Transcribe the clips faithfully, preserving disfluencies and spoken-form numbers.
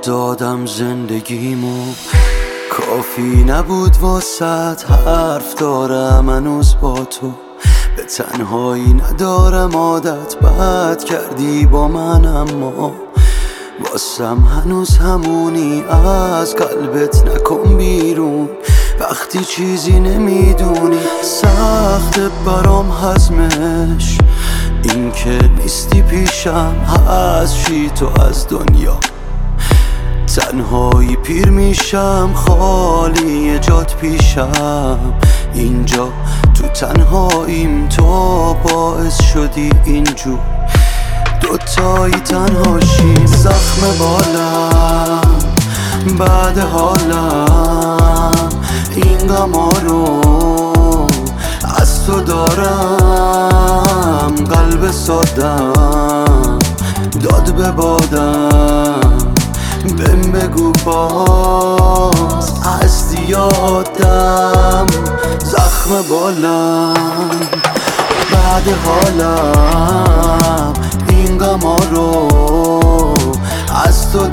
دادم زندگیمو، کافی نبود واسط حرف دارم هنوز با تو. به تنهایی ندارم عادت، بد کردی با من اما واسم هنوز همونی. از قلبت نکن بیرون وقتی چیزی نمیدونی. سخت برام هضمش این که نیستی پیشم، از چی تو از دنیا تنهایی پیر میشم، خالی جات پیشم اینجا تو تنهاییم. تو باعث شدی اینجور دوتایی تنهاشیم. زخم بالم بعد حالم این غما رو از تو دارم. قلب سادم داد به بادم، بهم بگو باز هستی یادم. زخم بالم بعد حالم این غما رو از تو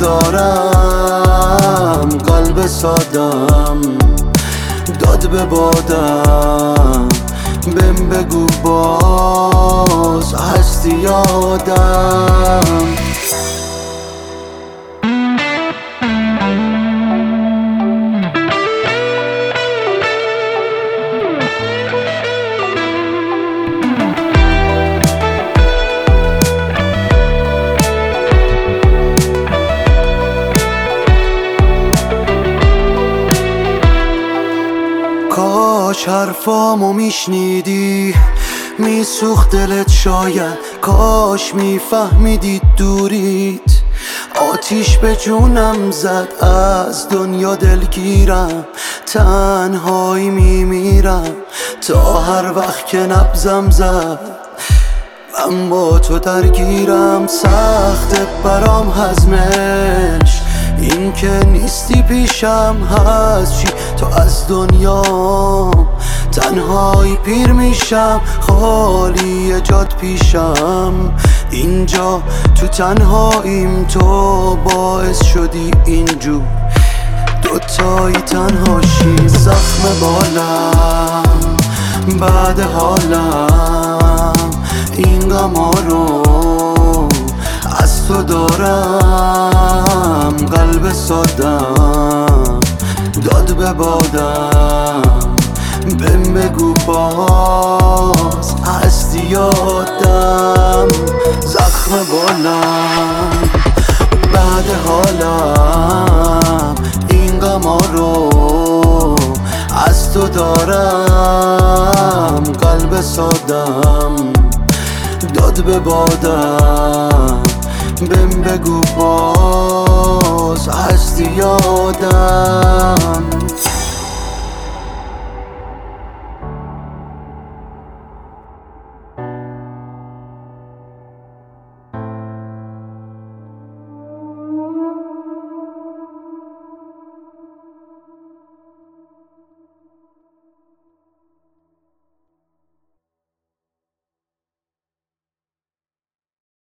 دارم. قلب سادم داد به بادم، بهم بگو باز هستی یادم. کاش حرفامو میشنیدی، میسوخت دلت شاید. کاش میفهمیدی دوریت آتیش به جونم زد. از دنیا دلگیرم، تنهایی میمیرم تا هر وقت که نبضم زد من با تو درگیرم. سخت برام هضمش این که نیستی پیشم، از چی تو از دنیا تنهایی پیر میشم، خالی جات پیشم اینجا تو تنهاییم. تو باعث شدی اینجور دوتایی تنهاشیم. زخم بالم بعد حالم این غما رو از تو دارم. قلب سادم داد به بادم، بهم بگو باز هستی یادم. زخم بالم بعد حالم این غما رو از تو دارم. قلب سادم داد به بادم، بهم بگو باز هستی یادم.